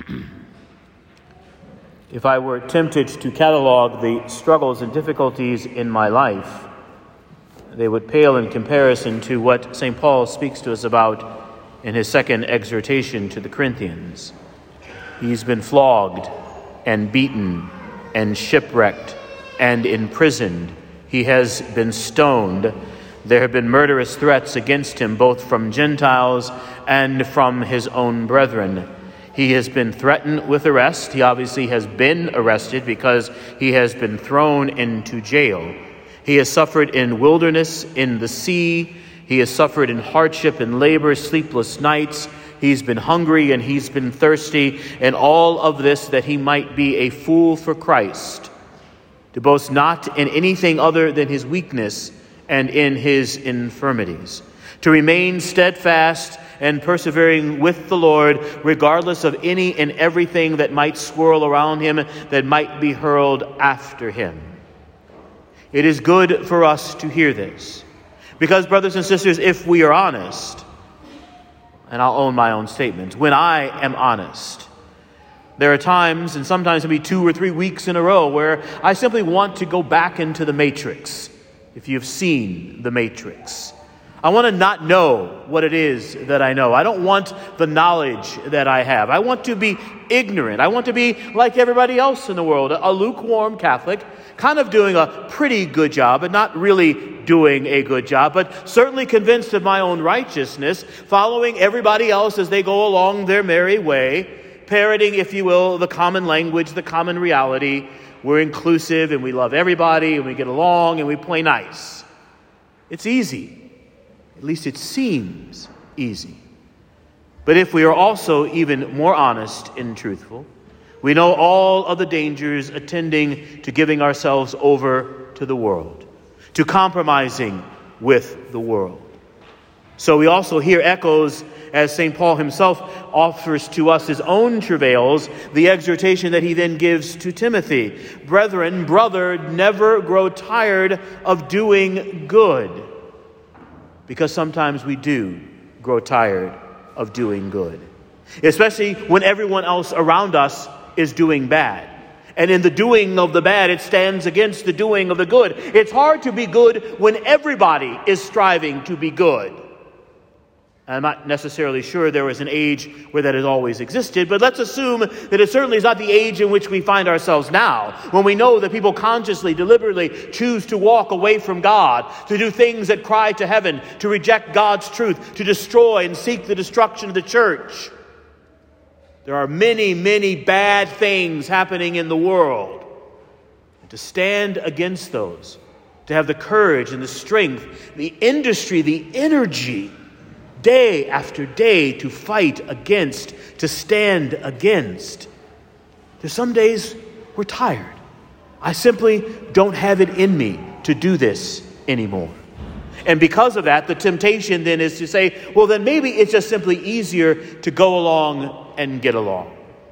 If I were tempted to catalog the struggles and difficulties in my life, they would pale in comparison to what St. Paul speaks to us about in his second exhortation to the Corinthians. He's been flogged and beaten and shipwrecked and imprisoned. He has been stoned. There have been murderous threats against him, both from Gentiles and from his own brethren. He has been threatened with arrest. He obviously has been arrested because he has been thrown into jail. He has suffered in wilderness, in the sea. He has suffered in hardship and labor, sleepless nights. He's been hungry and he's been thirsty, and all of this that he might be a fool for Christ, to boast not in anything other than his weakness and in his infirmities, to remain steadfast and persevering with the Lord, regardless of any and everything that might swirl around him, that might be hurled after him. It is good for us to hear this, because, brothers and sisters, if we are honest, and I'll own my own statement, when I am honest, there are times, and sometimes it'll be 2 or 3 weeks in a row, where I simply want to go back into the Matrix, if you've seen the Matrix. I want to not know what it is that I know. I don't want the knowledge that I have. I want to be ignorant. I want to be like everybody else in the world, a lukewarm Catholic, kind of doing a pretty good job, but not really doing a good job, but certainly convinced of my own righteousness, following everybody else as they go along their merry way, parroting, if you will, the common language, the common reality. We're inclusive and we love everybody and we get along and we play nice. It's easy. At least it seems easy. But if we are also even more honest and truthful, we know all of the dangers attending to giving ourselves over to the world, to compromising with the world. So we also hear echoes, as St. Paul himself offers to us his own travails, the exhortation that he then gives to Timothy. Brethren, brother, never grow tired of doing good. Because sometimes we do grow tired of doing good, especially when everyone else around us is doing bad. And in the doing of the bad, it stands against the doing of the good. It's hard to be good when everybody is striving to be good. I'm not necessarily sure there was an age where that has always existed, but let's assume that it certainly is not the age in which we find ourselves now, when we know that people consciously, deliberately choose to walk away from God, to do things that cry to heaven, to reject God's truth, to destroy and seek the destruction of the church. There are many, many bad things happening in the world. And to stand against those, to have the courage and the strength, the industry, the energy, day after day to fight against, to stand against. There's some days we're tired. I simply don't have it in me to do this anymore. And because of that, the temptation then is to say, well, then maybe it's just simply easier to go along and get along.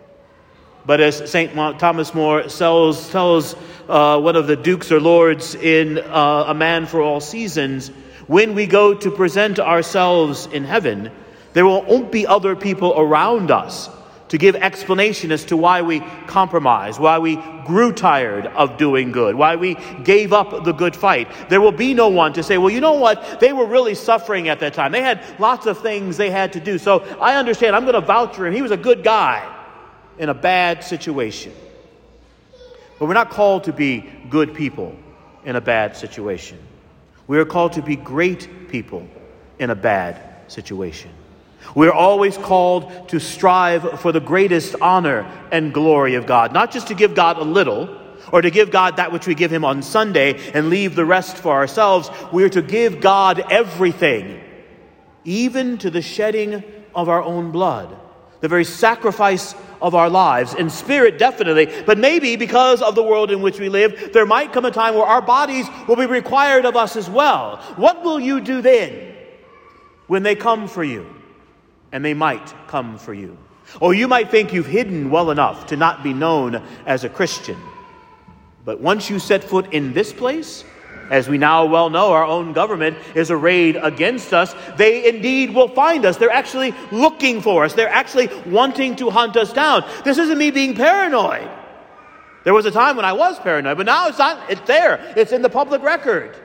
But as St. Thomas More tells one of the dukes or lords in A Man for All Seasons, when we go to present ourselves in heaven, there won't be other people around us to give explanation as to why we compromised, why we grew tired of doing good, why we gave up the good fight. There will be no one to say, well, you know what? They were really suffering at that time. They had lots of things they had to do. So I understand. I'm going to vouch for him. He was a good guy in a bad situation. But we're not called to be good people in a bad situation. We are called to be great people in a bad situation. We are always called to strive for the greatest honor and glory of God, not just to give God a little, or to give God that which we give him on Sunday and leave the rest for ourselves. We are to give God everything, even to the shedding of our own blood, the very sacrifice of our lives, in spirit definitely, but maybe because of the world in which we live, there might come a time where our bodies will be required of us as well. What will you do then when they come for you? And they might come for you. Or you might think you've hidden well enough to not be known as a Christian. But once you set foot in this place, As we now well know, our own government is arrayed against us. They indeed will find us. They're actually looking for us. They're actually wanting to hunt us down. This isn't me being paranoid. There was a time when I was paranoid, but now it's not. It's there. It's in the public record.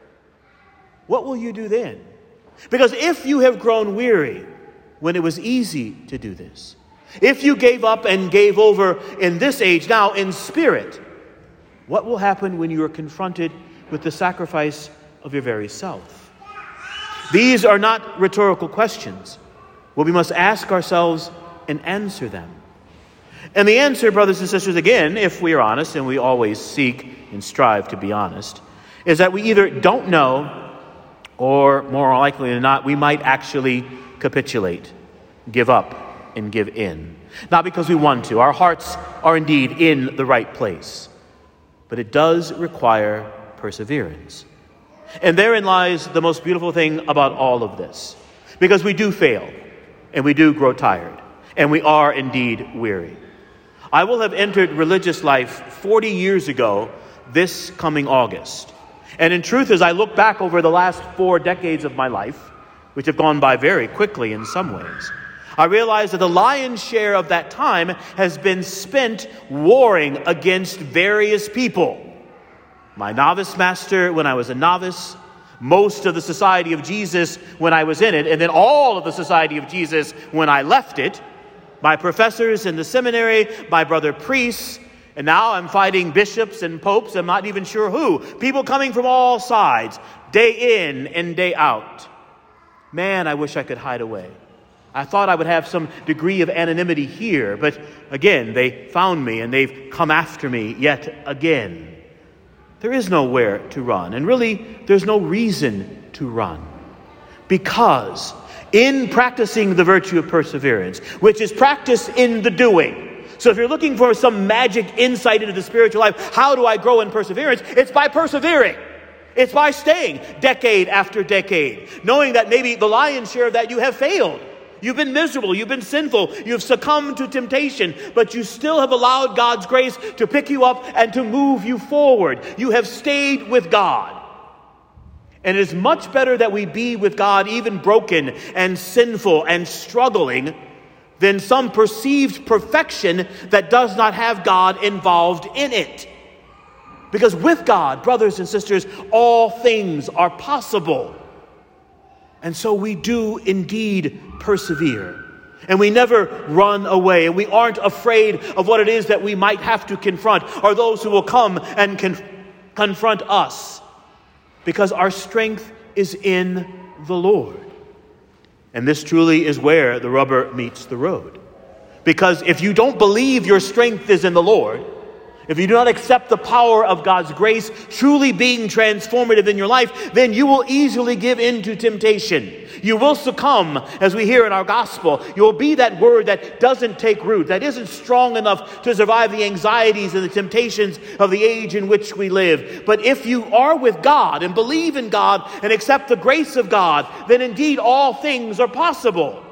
What will you do then? Because if you have grown weary when it was easy to do this, if you gave up and gave over in this age now in spirit, what will happen when you are confronted with the sacrifice of your very self? These are not rhetorical questions. Well, we must ask ourselves and answer them. And the answer, brothers and sisters, again, if we are honest, and we always seek and strive to be honest, is that we either don't know, or more likely than not, we might actually capitulate, give up, and give in. Not because we want to. Our hearts are indeed in the right place. But it does require perseverance. And therein lies the most beautiful thing about all of this. Because we do fail, and we do grow tired, and we are indeed weary. I will have entered religious life 40 years ago this coming August. And in truth, as I look back over the last 4 decades of my life, which have gone by very quickly in some ways, I realize that the lion's share of that time has been spent warring against various people. My novice master when I was a novice, most of the Society of Jesus when I was in it, and then all of the Society of Jesus when I left it, my professors in the seminary, my brother priests, and now I'm fighting bishops and popes, I'm not even sure who. People coming from all sides, day in and day out. Man, I wish I could hide away. I thought I would have some degree of anonymity here, but again, they found me and they've come after me yet again. There is nowhere to run, and really, there's no reason to run. Because in practicing the virtue of perseverance, which is practiced in the doing. So if you're looking for some magic insight into the spiritual life, how do I grow in perseverance? It's by persevering. It's by staying decade after decade, knowing that maybe the lion's share of that you have failed. You've been miserable, you've been sinful, you've succumbed to temptation, but you still have allowed God's grace to pick you up and to move you forward. You have stayed with God. And it is much better that we be with God even broken and sinful and struggling than some perceived perfection that does not have God involved in it. Because with God, brothers and sisters, all things are possible. And so we do indeed persevere. And we never run away. And we aren't afraid of what it is that we might have to confront, or those who will come and confront us. Because our strength is in the Lord. And this truly is where the rubber meets the road. Because if you don't believe your strength is in the Lord, if you do not accept the power of God's grace truly being transformative in your life, then you will easily give in to temptation. You will succumb, as we hear in our gospel. You will be that word that doesn't take root, that isn't strong enough to survive the anxieties and the temptations of the age in which we live. But if you are with God and believe in God and accept the grace of God, then indeed all things are possible.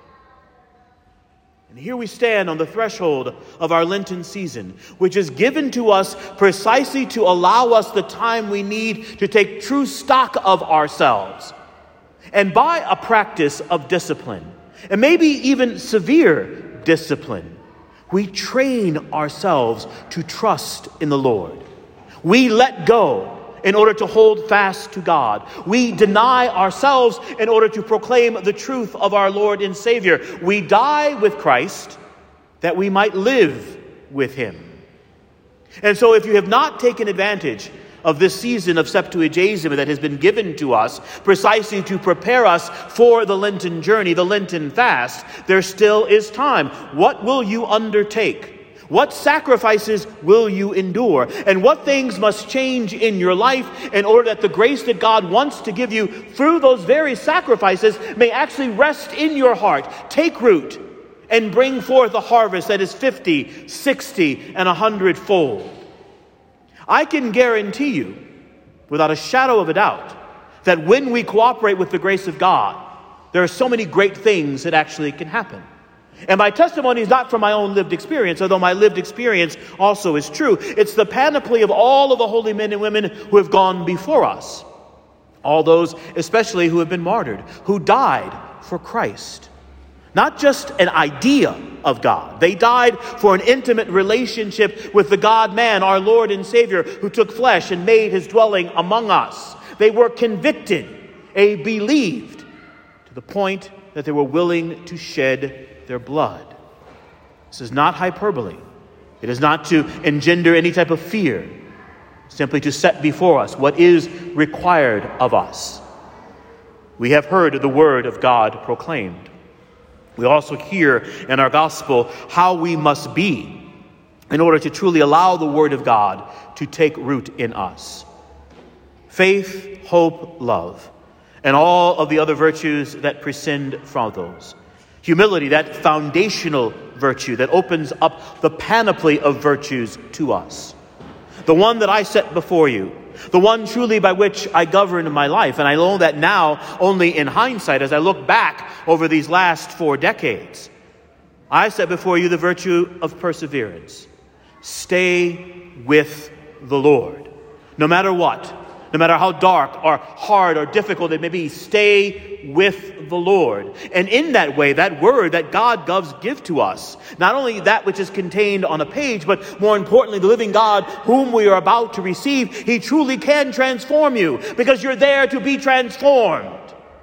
And here we stand on the threshold of our Lenten season, which is given to us precisely to allow us the time we need to take true stock of ourselves. And by a practice of discipline, and maybe even severe discipline, we train ourselves to trust in the Lord. We let go in order to hold fast to God. We deny ourselves in order to proclaim the truth of our Lord and Savior. We die with Christ that we might live with Him. And so if you have not taken advantage of this season of Septuagesima that has been given to us precisely to prepare us for the Lenten journey, the Lenten fast, there still is time. What will you undertake? What sacrifices will you endure? And what things must change in your life in order that the grace that God wants to give you through those very sacrifices may actually rest in your heart, take root, and bring forth a harvest that is 50, 60, and 100-fold? I can guarantee you, without a shadow of a doubt, that when we cooperate with the grace of God, there are so many great things that actually can happen. And my testimony is not from my own lived experience, although my lived experience also is true. It's the panoply of all of the holy men and women who have gone before us. All those especially who have been martyred, who died for Christ. Not just an idea of God. They died for an intimate relationship with the God-man, our Lord and Savior, who took flesh and made his dwelling among us. They were convicted, believed, to the point that they were willing to shed their blood. This is not hyperbole. It is not to engender any type of fear, simply to set before us what is required of us. We have heard the word of God proclaimed. We also hear in our gospel how we must be in order to truly allow the word of God to take root in us. Faith, hope, love, and all of the other virtues that prescind from those. Humility, that foundational virtue that opens up the panoply of virtues to us. The one that I set before you, the one truly by which I govern my life. And I know that now only in hindsight as I look back over these last 4 decades. I set before you the virtue of perseverance. Stay with the Lord. No matter what, no matter how dark or hard or difficult it may be, stay with the Lord. And in that way, that word that God does give to us, not only that which is contained on a page, but more importantly, the living God whom we are about to receive, he truly can transform you because you're there to be transformed.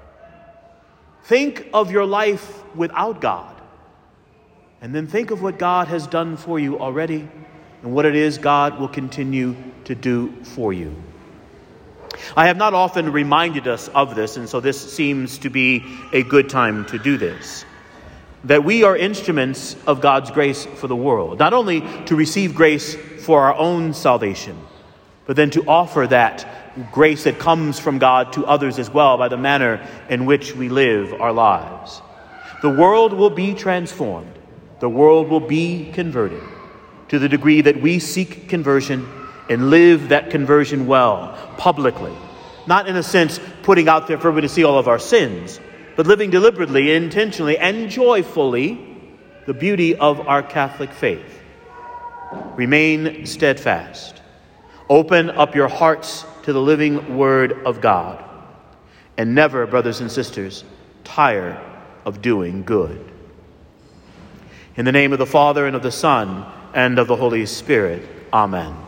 Think of your life without God, and then think of what God has done for you already and what it is God will continue to do for you. I have not often reminded us of this, and so this seems to be a good time to do this. That we are instruments of God's grace for the world, not only to receive grace for our own salvation, but then to offer that grace that comes from God to others as well by the manner in which we live our lives. The world will be transformed. The world will be converted to the degree that we seek conversion and live that conversion well, publicly. Not in a sense putting out there for everybody to see all of our sins, but living deliberately, intentionally, and joyfully the beauty of our Catholic faith. Remain steadfast. Open up your hearts to the living Word of God. And never, brothers and sisters, tire of doing good. In the name of the Father, and of the Son, and of the Holy Spirit. Amen.